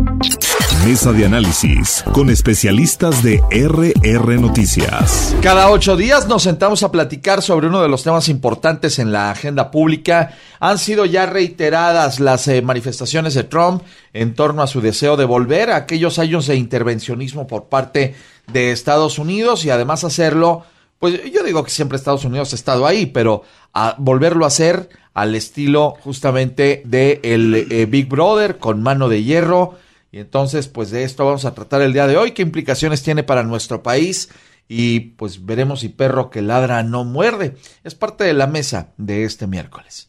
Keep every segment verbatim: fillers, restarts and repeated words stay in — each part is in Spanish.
Mesa de análisis con especialistas de R R Noticias. Cada ocho días nos sentamos a platicar sobre uno de los temas importantes en la agenda pública. Han sido ya reiteradas las eh, manifestaciones de Trump en torno a su deseo de volver a aquellos años de intervencionismo por parte de Estados Unidos y además hacerlo, pues yo digo que siempre Estados Unidos ha estado ahí, pero a volverlo a hacer al estilo justamente de el eh, Big Brother con mano de hierro. Y entonces, pues de esto vamos a tratar el día de hoy, qué implicaciones tiene para nuestro país y pues veremos si perro que ladra no muerde. Es parte de la mesa de este miércoles.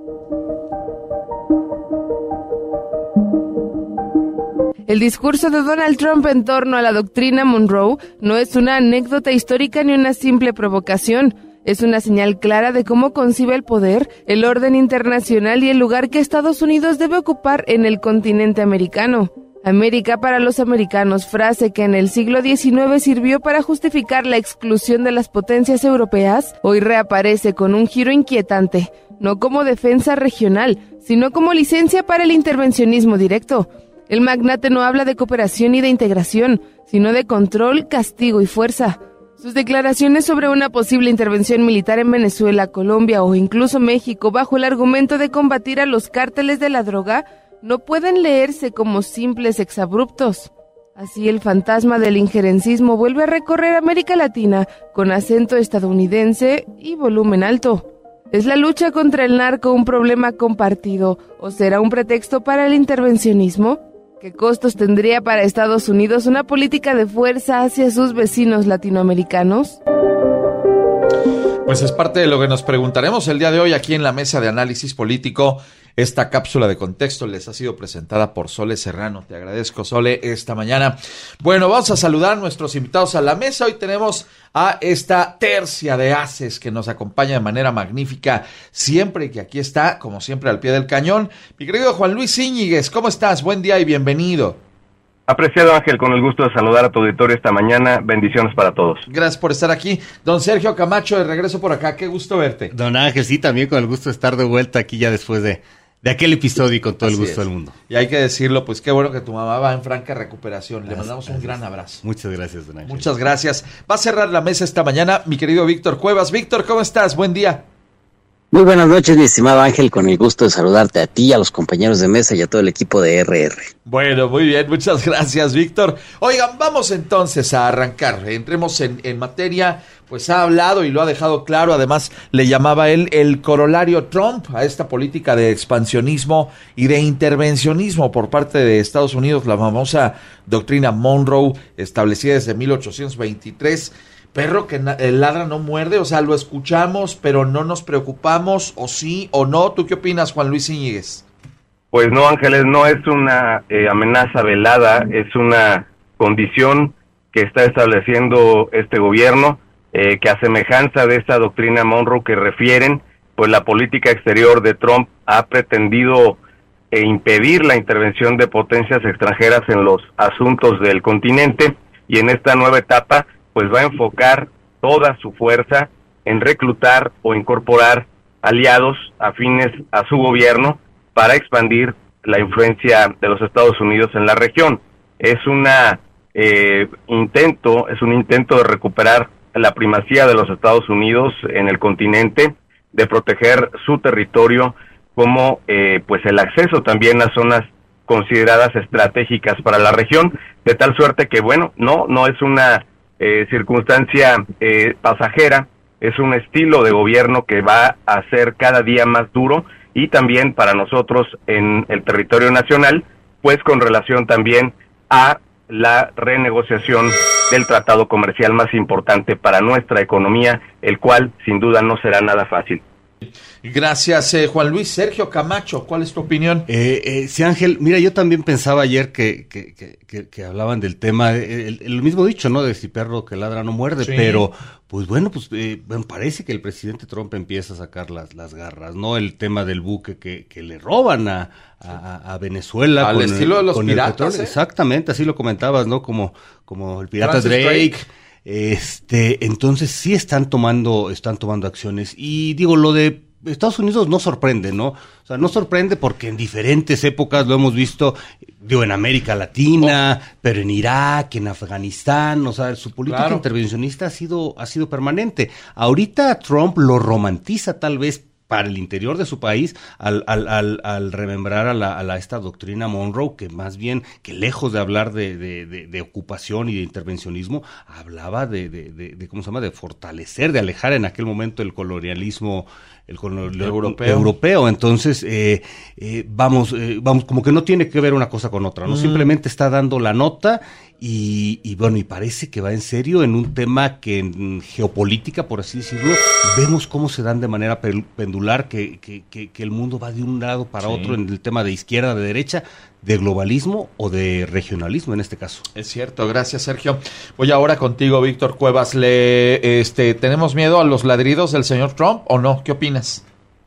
El discurso de Donald Trump en torno a la doctrina Monroe no es una anécdota histórica ni una simple provocación. Es una señal clara de cómo concibe el poder, el orden internacional y el lugar que Estados Unidos debe ocupar en el continente americano. América para los americanos, frase que en el siglo diecinueve sirvió para justificar la exclusión de las potencias europeas, hoy reaparece con un giro inquietante, no como defensa regional, sino como licencia para el intervencionismo directo. El magnate no habla de cooperación y de integración, sino de control, castigo y fuerza. Sus declaraciones sobre una posible intervención militar en Venezuela, Colombia o incluso México bajo el argumento de combatir a los cárteles de la droga no pueden leerse como simples exabruptos. Así el fantasma del injerencismo vuelve a recorrer América Latina con acento estadounidense y volumen alto. ¿Es la lucha contra el narco un problema compartido o será un pretexto para el intervencionismo? ¿Qué costos tendría para Estados Unidos una política de fuerza hacia sus vecinos latinoamericanos? Pues es parte de lo que nos preguntaremos el día de hoy aquí en la mesa de análisis político. Esta cápsula de contexto les ha sido presentada por Sole Serrano. Te agradezco, Sole, esta mañana. Bueno, vamos a saludar a nuestros invitados a la mesa. Hoy tenemos a esta tercia de ases que nos acompaña de manera magnífica siempre, que aquí está, como siempre, al pie del cañón. Mi querido Juan Luis Íñiguez, ¿cómo estás? Buen día y bienvenido. Apreciado Ángel, con el gusto de saludar a tu auditorio esta mañana. Bendiciones para todos. Gracias por estar aquí. Don Sergio Camacho, de regreso por acá. Qué gusto verte. Don Ángel, sí, también con el gusto de estar de vuelta aquí ya después de, de aquel episodio y con todo Así el gusto es. del mundo. Y hay que decirlo, pues qué bueno que tu mamá va en franca recuperación. Le Gracias, mandamos un gracias. gran abrazo. Muchas gracias, don Ángel. Muchas gracias. Va a cerrar la mesa esta mañana mi querido Víctor Cuevas. Víctor, ¿cómo estás? Buen día. Muy buenas noches, mi estimado Ángel, con el gusto de saludarte a ti, a los compañeros de mesa y a todo el equipo de R R. Bueno, muy bien, muchas gracias, Víctor. Oigan, vamos entonces a arrancar, entremos en, en materia. Pues ha hablado y lo ha dejado claro, además le llamaba él el corolario Trump a esta política de expansionismo y de intervencionismo por parte de Estados Unidos, la famosa doctrina Monroe, establecida desde mil ochocientos veintitrés. Perro que el ladra no muerde, o sea, lo escuchamos, pero no nos preocupamos, o sí o no. ¿Tú qué opinas, Juan Luis Íñiguez? Pues no, Ángeles, no es una eh, amenaza velada, es una condición que está estableciendo este gobierno, eh, que a semejanza de esta doctrina Monroe que refieren, pues la política exterior de Trump ha pretendido eh, impedir la intervención de potencias extranjeras en los asuntos del continente, y en esta nueva etapa pues va a enfocar toda su fuerza en reclutar o incorporar aliados afines a su gobierno para expandir la influencia de los Estados Unidos en la región. Es una eh, intento, es un intento de recuperar la primacía de los Estados Unidos en el continente, de proteger su territorio, como eh, pues el acceso también a zonas consideradas estratégicas para la región, de tal suerte que bueno, no, no es una Eh, circunstancia eh, pasajera, es un estilo de gobierno que va a ser cada día más duro, y también para nosotros en el territorio nacional, pues con relación también a la renegociación del tratado comercial más importante para nuestra economía, el cual sin duda no será nada fácil. Gracias, eh, Juan Luis. Sergio Camacho, ¿cuál es tu opinión? Eh, eh, sí, Ángel, mira, yo también pensaba ayer que, que, que, que, que hablaban del tema, el, el mismo dicho, ¿no? De si perro que ladra no muerde, sí. Pero, pues bueno, pues eh, bueno, parece que el presidente Trump empieza a sacar las, las garras, ¿no? El tema del buque que, que le roban a, a, a Venezuela. Al con estilo el, de los con piratas, ¿eh? Exactamente, así lo comentabas, ¿no? Como, como el pirata Francis Drake. Drake. Este, entonces sí están tomando, están tomando acciones. Y digo, lo de Estados Unidos no sorprende, ¿no? O sea, no sorprende porque en diferentes épocas lo hemos visto, digo, en América Latina, oh. pero en Irak, en Afganistán, o sea, su política claro. intervencionista ha sido, ha sido permanente. Ahorita Trump lo romantiza tal vez para el interior de su país, al, al, al, al remembrar a la, a la esta doctrina Monroe, que más bien, que lejos de hablar de, de, de, de ocupación y de intervencionismo, hablaba de, de, de, de, ¿cómo se llama?, de fortalecer, de alejar en aquel momento el colonialismo el colonialismo europeo. europeo. Entonces, eh, eh, vamos, eh, vamos, como que no tiene que ver una cosa con otra, ¿no? Mm. Simplemente está dando la nota y, y bueno, y parece que va en serio en un tema que en geopolítica, por así decirlo, vemos cómo se dan de manera pendular, que, que, que, que el mundo va de un lado para sí. otro en el tema de izquierda, de derecha, de globalismo o de regionalismo en este caso. Es cierto, gracias Sergio. Voy ahora contigo, Víctor Cuevas. Le, este, ¿tenemos miedo a los ladridos del señor Trump o no? ¿Qué opinas?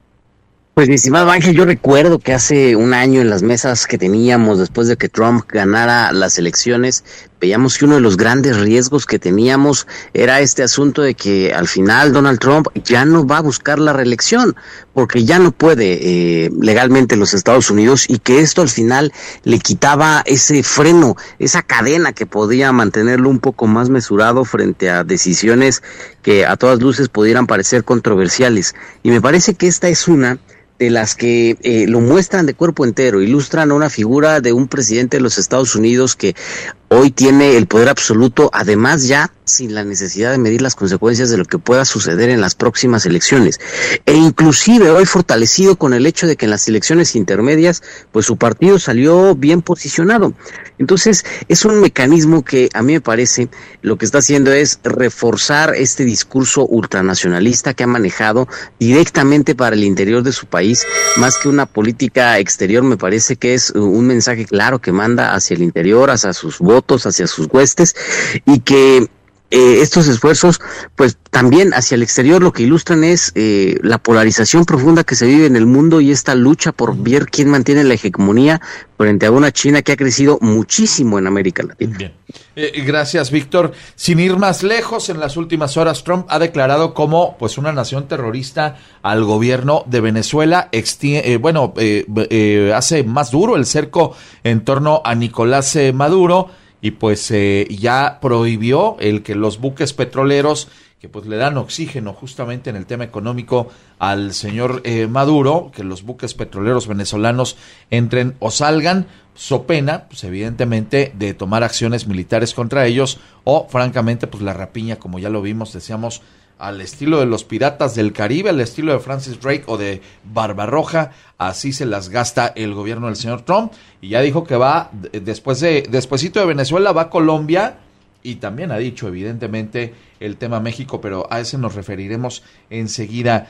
Pues mi estimado Ángel, yo recuerdo que hace un año en las mesas que teníamos después de que Trump ganara las elecciones, veíamos que uno de los grandes riesgos que teníamos era este asunto de que al final Donald Trump ya no va a buscar la reelección, porque ya no puede eh, legalmente en los Estados Unidos, y que esto al final le quitaba ese freno, esa cadena que podía mantenerlo un poco más mesurado frente a decisiones que a todas luces pudieran parecer controversiales. Y me parece que esta es una de las que eh, lo muestran de cuerpo entero, ilustran a una figura de un presidente de los Estados Unidos que hoy tiene el poder absoluto, además ya sin la necesidad de medir las consecuencias de lo que pueda suceder en las próximas elecciones, e inclusive hoy fortalecido con el hecho de que en las elecciones intermedias pues su partido salió bien posicionado. Entonces es un mecanismo que a mí me parece lo que está haciendo es reforzar este discurso ultranacionalista que ha manejado directamente para el interior de su país, más que una política exterior. Me parece que es un mensaje claro que manda hacia el interior, hacia sus votos, hacia sus huestes, y que Eh, estos esfuerzos, pues también hacia el exterior lo que ilustran es eh, la polarización profunda que se vive en el mundo y esta lucha por ver quién mantiene la hegemonía frente a una China que ha crecido muchísimo en América Latina. Bien. Eh, gracias, Víctor. Sin ir más lejos, en las últimas horas Trump ha declarado como pues una nación terrorista al gobierno de Venezuela. Extie- eh, bueno, eh, eh, hace más duro el cerco en torno a Nicolás eh, Maduro. Y pues eh, ya prohibió el que los buques petroleros que pues le dan oxígeno justamente en el tema económico al señor eh, Maduro, que los buques petroleros venezolanos entren o salgan, so pena, pues evidentemente, de tomar acciones militares contra ellos o francamente pues la rapiña, como ya lo vimos, decíamos, al estilo de los piratas del Caribe, al estilo de Francis Drake o de Barbarroja, así se las gasta el gobierno del señor Trump, y ya dijo que va, después de, despuesito de Venezuela, va a Colombia, y también ha dicho, evidentemente, el tema México, pero a ese nos referiremos enseguida.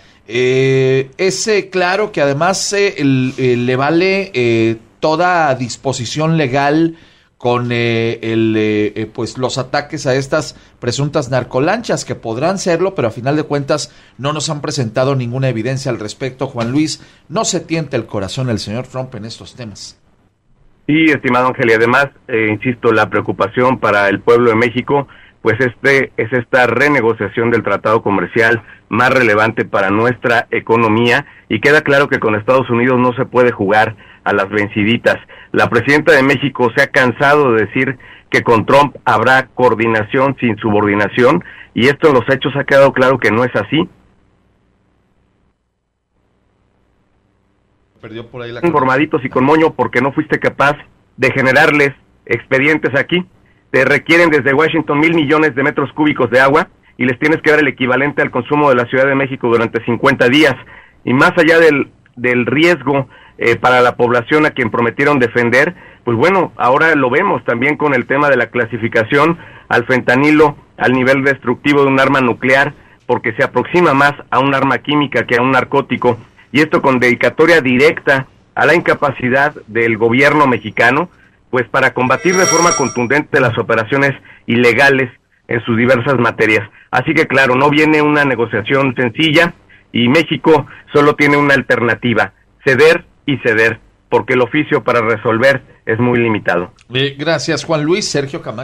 Eh, es eh, claro que además eh, el, eh, le vale eh, toda disposición legal con eh, el eh, eh, pues los ataques a estas presuntas narcolanchas, que podrán serlo, pero a final de cuentas no nos han presentado ninguna evidencia al respecto. Juan Luis, no se tienta el corazón el señor Trump en estos temas. Sí, estimado Ángel, y además, eh, insisto, la preocupación para el pueblo de México, pues este es esta renegociación del tratado comercial más relevante para nuestra economía, y queda claro que con Estados Unidos no se puede jugar a las venciditas. La presidenta de México se ha cansado de decir que con Trump habrá coordinación sin subordinación, y esto en los hechos ha quedado claro que no es así. Perdió por ahí la informaditos y con moño porque no fuiste capaz de generarles expedientes aquí. Te requieren desde Washington mil millones de metros cúbicos de agua y les tienes que dar el equivalente al consumo de la Ciudad de México durante cincuenta días. Y más allá del, del riesgo eh, para la población a quien prometieron defender, pues bueno, ahora lo vemos también con el tema de la clasificación al fentanilo al nivel destructivo de un arma nuclear, porque se aproxima más a un arma química que a un narcótico. Y esto con dedicatoria directa a la incapacidad del gobierno mexicano, pues para combatir de forma contundente las operaciones ilegales en sus diversas materias. Así que claro, no viene una negociación sencilla y México solo tiene una alternativa: ceder y ceder, porque el oficio para resolver es muy limitado. Eh, gracias, Juan Luis. Sergio Camacho.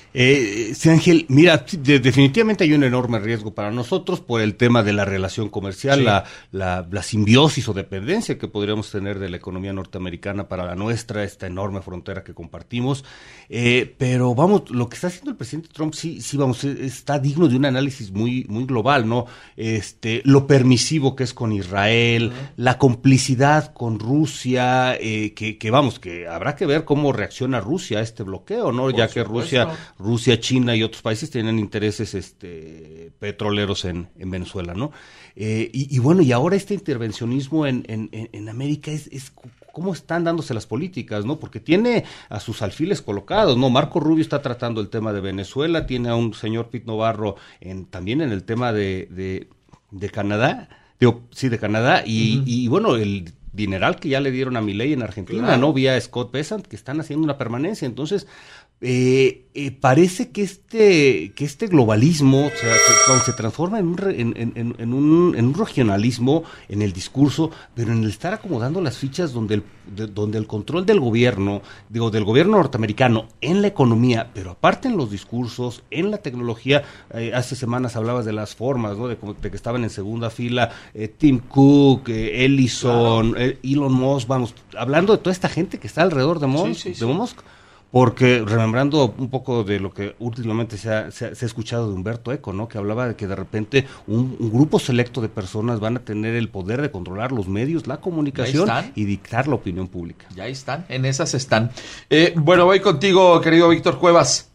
Eh, sí, Ángel, mira, de, definitivamente hay un enorme riesgo para nosotros por el tema de la relación comercial, sí. la, la, la simbiosis o dependencia que podríamos tener de la economía norteamericana para la nuestra, esta enorme frontera que compartimos. Eh, pero vamos, lo que está haciendo el presidente Trump sí, sí, vamos, está digno de un análisis muy, muy global, ¿no? Este, lo permisivo que es con Israel, uh-huh. la complicidad con Rusia, eh, que, que vamos, que habrá que ver cómo reacciona Rusia a este bloqueo, ¿no? Por ya supuesto. que Rusia Rusia, China y otros países tienen intereses este, petroleros en, en Venezuela, ¿no? Eh, y, y bueno, y ahora este intervencionismo en, en, en América es, es cómo están dándose las políticas, ¿no? Porque tiene a sus alfiles colocados, ¿no? Marco Rubio está tratando el tema de Venezuela, tiene a un señor Pete Navarro en, también en el tema de, de, de Canadá, digo, sí, de Canadá, y, uh-huh. y bueno, el dineral que ya le dieron a Milei en Argentina, claro. ¿no? Vía Scott Bessent, que están haciendo una permanencia, entonces... Eh, eh, parece que este que este globalismo se, se, se transforma en un, re, en, en, en, un, en un regionalismo en el discurso, pero en el estar acomodando las fichas donde el, de, donde el control del gobierno, digo, del gobierno norteamericano en la economía, pero aparte en los discursos, en la tecnología. Eh, hace semanas hablabas de las formas, ¿no? de, de que estaban en segunda fila eh, Tim Cook, eh, Ellison, claro. eh, Elon Musk, vamos, hablando de toda esta gente que está alrededor de Musk, sí, sí, de Musk. Porque, remembrando un poco de lo que últimamente se ha, se ha, se ha escuchado de Humberto Eco, ¿no? Que hablaba de que de repente un, un grupo selecto de personas van a tener el poder de controlar los medios, la comunicación y dictar la opinión pública. Ya están, en esas están. Eh, bueno, voy contigo, querido Víctor Cuevas.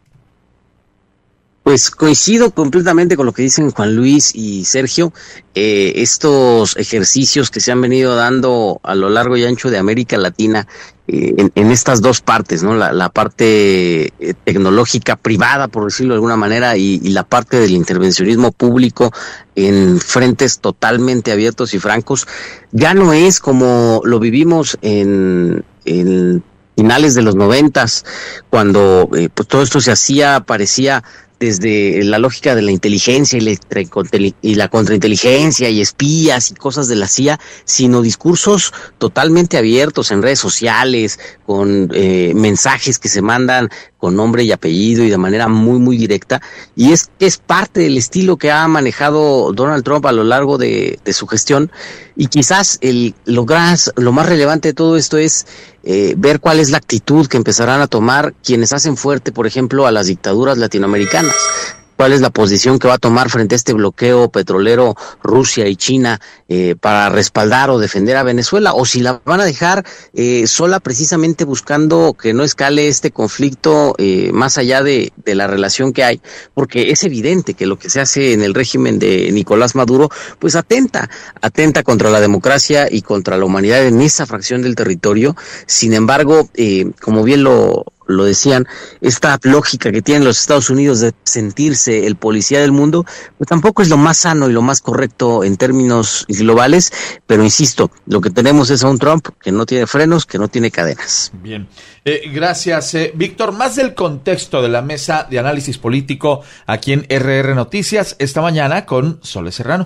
Pues coincido completamente con lo que dicen Juan Luis y Sergio. Eh, estos ejercicios que se han venido dando a lo largo y ancho de América Latina, eh, en, en estas dos partes, ¿no? La, la parte eh, tecnológica privada, por decirlo de alguna manera, y, y la parte del intervencionismo público en frentes totalmente abiertos y francos, ya no es como lo vivimos en, en finales de los noventas, cuando eh, pues todo esto se hacía, parecía desde la lógica de la inteligencia y la, y la contrainteligencia y espías y cosas de la C I A, sino discursos totalmente abiertos en redes sociales, con eh, mensajes que se mandan con nombre y apellido y de manera muy, muy directa. Y es es parte del estilo que ha manejado Donald Trump a lo largo de, de su gestión. Y quizás el lo, gras, lo más relevante de todo esto es eh, ver cuál es la actitud que empezarán a tomar quienes hacen fuerte, por ejemplo, a las dictaduras latinoamericanas. ¿Cuál es la posición que va a tomar frente a este bloqueo petrolero Rusia y China eh, para respaldar o defender a Venezuela? O si la van a dejar eh, sola precisamente buscando que no escale este conflicto eh, más allá de, de la relación que hay, porque es evidente que lo que se hace en el régimen de Nicolás Maduro pues atenta, atenta contra la democracia y contra la humanidad en esa fracción del territorio. Sin embargo, eh, como bien lo lo decían, esta lógica que tienen los Estados Unidos de sentirse el policía del mundo, pues tampoco es lo más sano y lo más correcto en términos globales, pero insisto, lo que tenemos es a un Trump que no tiene frenos, que no tiene cadenas. Bien, eh, gracias. Eh, Víctor, más del contexto de la mesa de análisis político aquí en R R Noticias, esta mañana con Sole Serrano.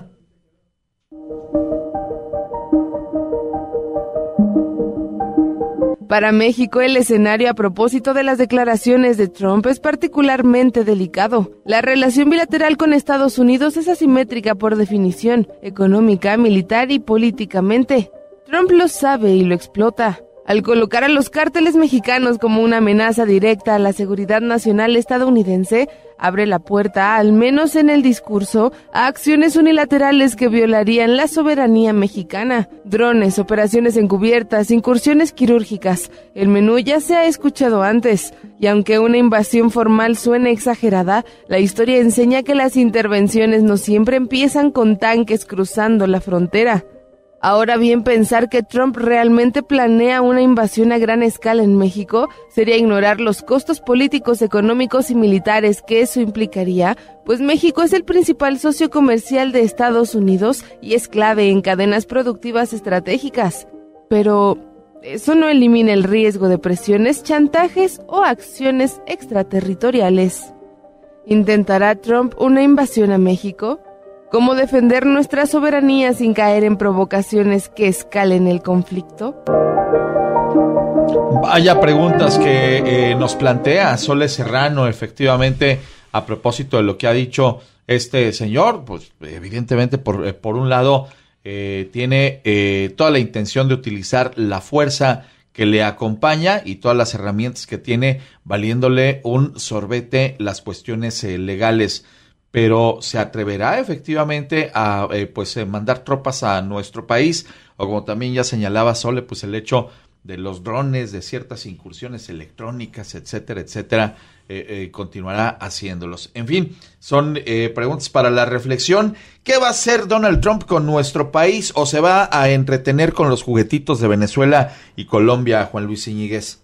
Para México, el escenario a propósito de las declaraciones de Trump es particularmente delicado. La relación bilateral con Estados Unidos es asimétrica por definición, económica, militar y políticamente. Trump lo sabe y lo explota. Al colocar a los cárteles mexicanos como una amenaza directa a la seguridad nacional estadounidense, abre la puerta, al menos en el discurso, a acciones unilaterales que violarían la soberanía mexicana. Drones, operaciones encubiertas, incursiones quirúrgicas. El menú ya se ha escuchado antes, y aunque una invasión formal suene exagerada, la historia enseña que las intervenciones no siempre empiezan con tanques cruzando la frontera. Ahora bien, pensar que Trump realmente planea una invasión a gran escala en México sería ignorar los costos políticos, económicos y militares que eso implicaría, pues México es el principal socio comercial de Estados Unidos y es clave en cadenas productivas estratégicas. Pero eso no elimina el riesgo de presiones, chantajes o acciones extraterritoriales. ¿Intentará Trump una invasión a México? ¿Cómo defender nuestra soberanía sin caer en provocaciones que escalen el conflicto? Vaya preguntas que eh, nos plantea Sole Serrano, efectivamente, a propósito de lo que ha dicho este señor. Pues evidentemente, por, por un lado, eh, tiene eh, toda la intención de utilizar la fuerza que le acompaña y todas las herramientas que tiene, valiéndole un sorbete las cuestiones eh, legales. Pero ¿se atreverá efectivamente a eh, pues eh, mandar tropas a nuestro país? O como también ya señalaba Sole, pues el hecho de los drones, de ciertas incursiones electrónicas, etcétera, etcétera, eh, eh, continuará haciéndolos. En fin, son eh, preguntas para la reflexión. ¿Qué va a hacer Donald Trump con nuestro país? ¿O se va a entretener con los juguetitos de Venezuela y Colombia, Juan Luis Íñiguez?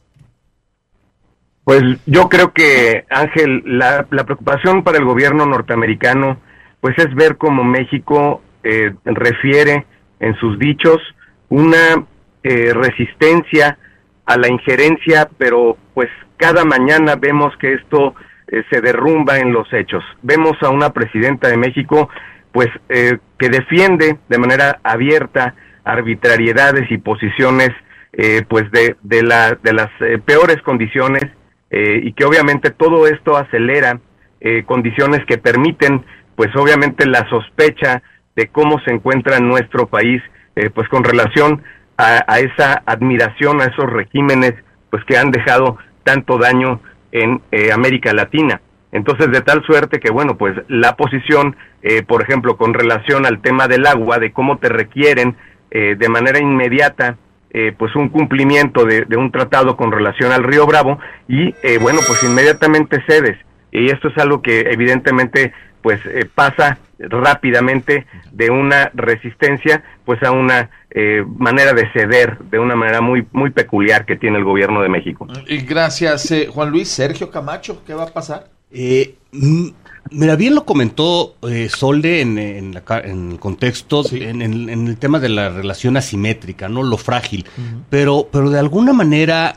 Pues yo creo que, Ángel, la, la preocupación para el gobierno norteamericano pues es ver cómo México eh, refiere en sus dichos una eh, resistencia a la injerencia, pero pues cada mañana vemos que esto eh, se derrumba en los hechos. Vemos a una presidenta de México pues eh, que defiende de manera abierta arbitrariedades y posiciones eh, pues de, de, la, de las eh, peores condiciones. Eh, y que obviamente todo esto acelera eh, condiciones que permiten, pues obviamente la sospecha de cómo se encuentra nuestro país, eh, pues con relación a, a esa admiración a esos regímenes, pues que han dejado tanto daño en eh, América Latina. Entonces, de tal suerte que, bueno, pues la posición, eh, por ejemplo, con relación al tema del agua, de cómo te requieren eh, de manera inmediata Eh, pues un cumplimiento de, de un tratado con relación al Río Bravo y eh, bueno, pues inmediatamente cedes, y esto es algo que evidentemente pues eh, pasa rápidamente de una resistencia pues a una eh, manera de ceder, de una manera muy muy peculiar que tiene el gobierno de México. Y gracias, eh, Juan Luis. Sergio Camacho, ¿qué va a pasar? Eh, Mira, bien lo comentó eh, Solde en, en, la, en el contexto, sí. en, en, en el tema de la relación asimétrica, ¿no? Lo frágil. Uh-huh. Pero, pero de alguna manera,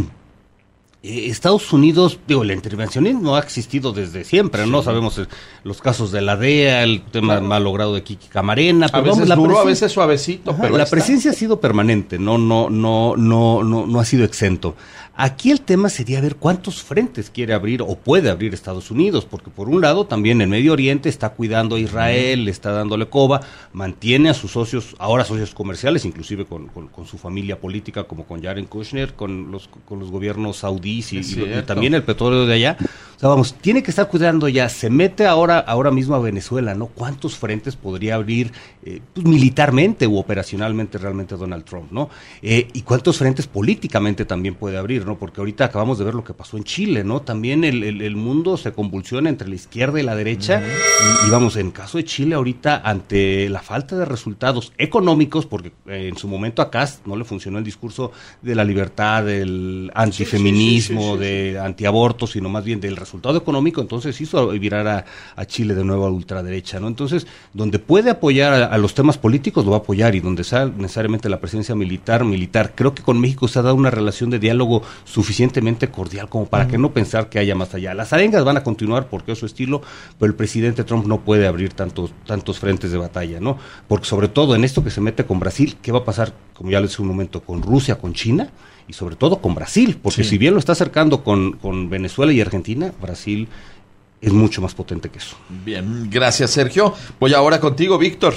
eh, Estados Unidos, digo, el intervencionismo ha existido desde siempre, sí. ¿no? Sabemos eh, los casos de la D E A, el tema claro. mal logrado de Kiki Camarena. A veces vamos, duro, a veces suavecito. Ajá, pero la presencia ha sido permanente, no, no, no, no, no, no ha sido exento. Aquí el tema sería ver cuántos frentes quiere abrir o puede abrir Estados Unidos, porque por un lado también en Medio Oriente está cuidando a Israel, le está dándole coba, mantiene a sus socios, ahora socios comerciales, inclusive con, con, con su familia política, como con Jared Kushner, con los, con los gobiernos saudíes y, y, y también el petróleo de allá. O sea, vamos, tiene que estar cuidando ya, se mete ahora, ahora mismo a Venezuela, ¿no? ¿Cuántos frentes podría abrir eh, pues, militarmente u operacionalmente realmente Donald Trump, ¿no? Eh, y cuántos frentes políticamente también puede abrir, ¿no? Porque ahorita acabamos de ver lo que pasó en Chile, ¿no? También el, el, el mundo se convulsiona entre la izquierda y la derecha, uh-huh. y, y vamos, en caso de Chile ahorita, ante la falta de resultados económicos, porque eh, en su momento a Kast no le funcionó el discurso de la libertad, del antifeminismo, sí, sí, sí, sí, sí, de antiaborto, sino más bien del resultado económico, entonces hizo virar a, a Chile de nuevo a la ultraderecha, ¿no? Entonces, donde puede apoyar a, a los temas políticos, lo va a apoyar, y donde sea necesariamente la presencia militar, militar. Creo que con México se ha dado una relación de diálogo suficientemente cordial como para uh-huh. que no pensar que haya más allá. Las arengas van a continuar porque es su estilo, pero el presidente Trump no puede abrir tantos tantos frentes de batalla, ¿no? Porque sobre todo en esto que se mete con Brasil, ¿qué va a pasar, como ya les dije un momento, con Rusia, con China y sobre todo con Brasil? Porque sí. si bien lo está acercando con, con Venezuela y Argentina, Brasil es mucho más potente que eso. Bien, gracias Sergio. Voy ahora contigo, Víctor.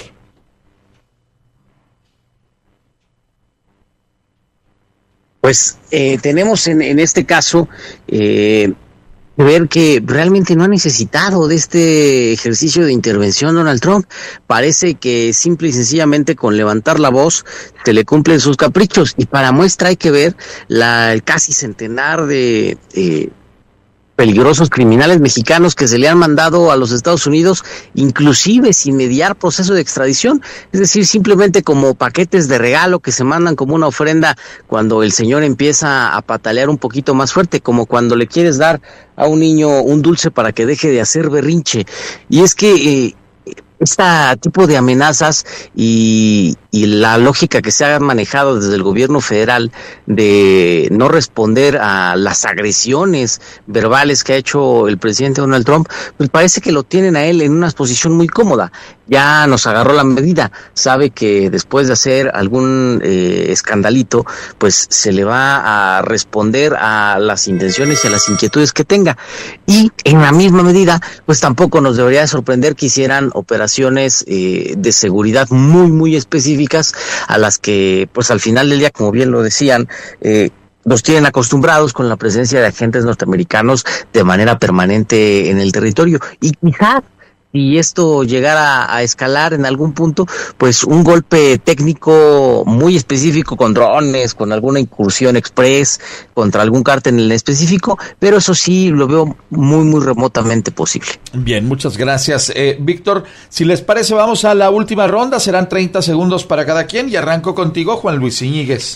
Pues eh, tenemos en, en este caso eh, ver que realmente no ha necesitado de este ejercicio de intervención Donald Trump. Parece que simple y sencillamente con levantar la voz se le cumplen sus caprichos, y para muestra hay que ver la el casi centenar de eh, peligrosos criminales mexicanos que se le han mandado a los Estados Unidos, inclusive sin mediar proceso de extradición, es decir, simplemente como paquetes de regalo que se mandan como una ofrenda cuando el señor empieza a patalear un poquito más fuerte, como cuando le quieres dar a un niño un dulce para que deje de hacer berrinche. Y es que eh, este tipo de amenazas y y la lógica que se ha manejado desde el gobierno federal de no responder a las agresiones verbales que ha hecho el presidente Donald Trump, pues parece que lo tienen a él en una posición muy cómoda. Ya nos agarró la medida, sabe que después de hacer algún eh, escandalito, pues se le va a responder a las intenciones y a las inquietudes que tenga. Y en la misma medida, pues tampoco nos debería de sorprender que hicieran operaciones eh, de seguridad muy, muy específicas a las que, pues al final del día, como bien lo decían, eh, nos tienen acostumbrados con la presencia de agentes norteamericanos de manera permanente en el territorio. Y quizás, si esto llegara a escalar en algún punto, pues un golpe técnico muy específico con drones, con alguna incursión express contra algún cártel en específico, pero eso sí lo veo muy, muy remotamente posible. Bien, muchas gracias. Eh, Víctor, si les parece, vamos a la última ronda, serán treinta segundos para cada quien y arranco contigo, Juan Luis Íñiguez.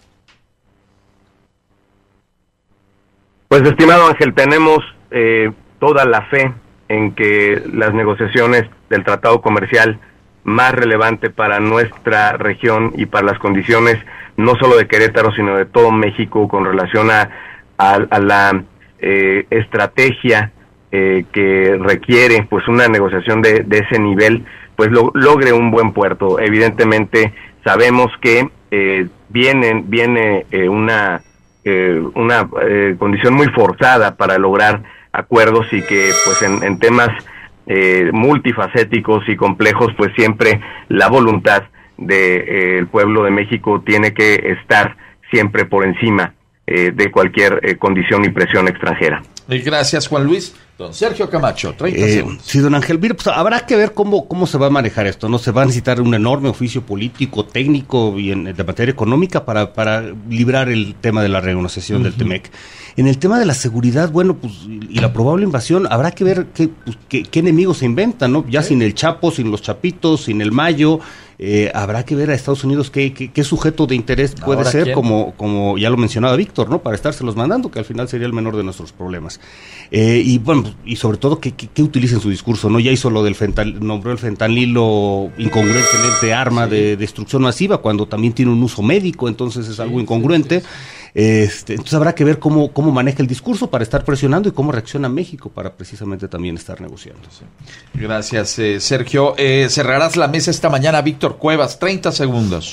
Pues, estimado Ángel, tenemos eh, toda la fe en que las negociaciones del tratado comercial más relevante para nuestra región y para las condiciones no solo de Querétaro, sino de todo México con relación a, a, a la eh, estrategia eh, que requiere pues una negociación de, de ese nivel, pues lo, logre un buen puerto. Evidentemente sabemos que eh, vienen, viene eh, una, eh, una eh, condición muy forzada para lograr acuerdos y que pues en, en temas eh, multifacéticos y complejos pues siempre la voluntad del de, eh, pueblo de México tiene que estar siempre por encima eh, de cualquier eh, condición y presión extranjera. Gracias, Juan Luis. Don Sergio Camacho, treinta eh, segundos. Sí, don Ángel, mira, pues habrá que ver cómo, cómo se va a manejar esto, ¿no? Se va a necesitar un enorme oficio político, técnico y en, de materia económica para, para librar el tema de la renegociación uh-huh. del T-MEC. En el tema de la seguridad, bueno, pues, y la probable invasión, habrá que ver qué, pues, qué, qué enemigos se inventan, ¿no? Ya ¿Sí? sin el Chapo, sin los Chapitos, sin el Mayo, eh, habrá que ver a Estados Unidos qué, qué, qué sujeto de interés puede ser, ¿quién? como como ya lo mencionaba Víctor, ¿no? Para estárselos mandando, que al final sería el menor de nuestros problemas. Eh, y bueno, y sobre todo que, que, que utilicen su discurso, ¿no? Ya hizo lo del fentanilo, nombró el fentanilo incongruentemente arma sí. de destrucción masiva, cuando también tiene un uso médico, entonces es sí, algo incongruente. Sí, sí, sí. Este, entonces habrá que ver cómo, cómo maneja el discurso para estar presionando y cómo reacciona México para precisamente también estar negociando. Sí. Gracias, eh, Sergio. Eh, cerrarás la mesa esta mañana, Víctor Cuevas, treinta segundos.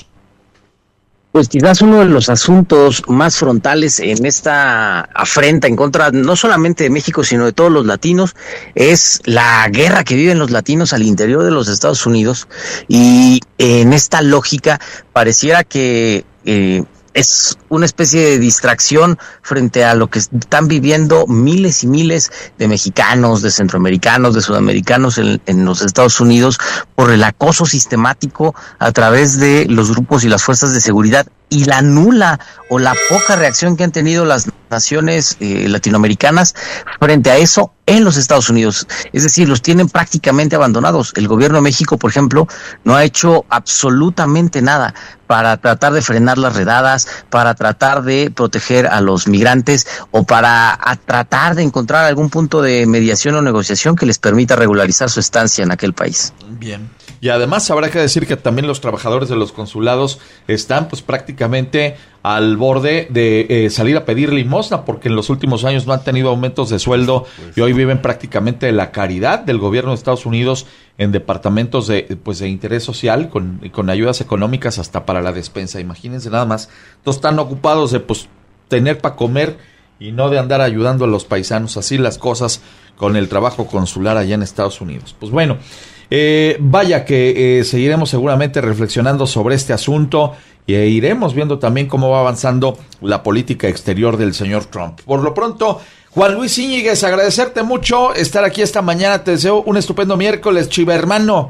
Pues quizás uno de los asuntos más frontales en esta afrenta en contra no solamente de México, sino de todos los latinos, es la guerra que viven los latinos al interior de los Estados Unidos. Y en esta lógica pareciera que eh, es una especie de distracción frente a lo que están viviendo miles y miles de mexicanos, de centroamericanos, de sudamericanos en, en los Estados Unidos por el acoso sistemático a través de los grupos y las fuerzas de seguridad y la nula o la poca reacción que han tenido las naciones eh, latinoamericanas frente a eso en los Estados Unidos. Es decir, los tienen prácticamente abandonados. El gobierno de México, por ejemplo, no ha hecho absolutamente nada para tratar de frenar las redadas, para tratar de proteger a los migrantes o para a tratar de encontrar algún punto de mediación o negociación que les permita regularizar su estancia en aquel país. Bien. Y además habrá que decir que también los trabajadores de los consulados están pues prácticamente al borde de eh, salir a pedir limosna, porque en los últimos años no han tenido aumentos de sueldo y hoy viven prácticamente de la caridad del gobierno de Estados Unidos en departamentos de pues de interés social con, con ayudas económicas hasta para la despensa. Imagínense nada más, todos están ocupados de pues tener para comer y no de andar ayudando a los paisanos. Así las cosas con el trabajo consular allá en Estados Unidos. Pues bueno, Eh, vaya que eh, seguiremos seguramente reflexionando sobre este asunto y e iremos viendo también cómo va avanzando la política exterior del señor Trump. Por lo pronto, Juan Luis Íñiguez, agradecerte mucho estar aquí esta mañana. Te deseo un estupendo miércoles, chiva hermano.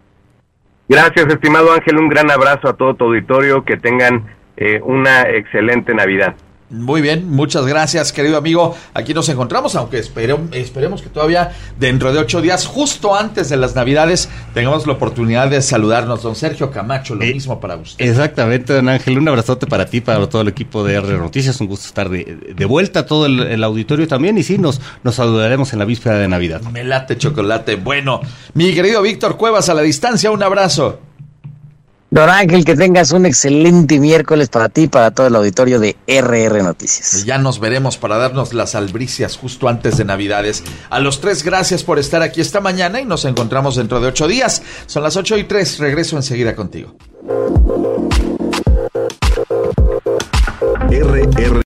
Gracias, estimado Ángel. Un gran abrazo a todo tu auditorio. Que tengan eh, una excelente Navidad. Muy bien, muchas gracias, querido amigo. Aquí nos encontramos, aunque espere, esperemos que todavía dentro de ocho días, justo antes de las Navidades, tengamos la oportunidad de saludarnos. Don Sergio Camacho, lo eh, mismo para usted. Exactamente, don Ángel. Un abrazote para ti, para todo el equipo de R Noticias. Un gusto estar de, de vuelta, todo el, el auditorio también. Y sí, nos, nos saludaremos en la víspera de Navidad. Me late chocolate. Bueno, mi querido Víctor Cuevas, a la distancia, un abrazo. Don Ángel, que tengas un excelente miércoles para ti y para todo el auditorio de R R Noticias. Y ya nos veremos para darnos las albricias justo antes de Navidades. A los tres, gracias por estar aquí esta mañana y nos encontramos dentro de ocho días. Son las ocho y tres, regreso enseguida contigo. R R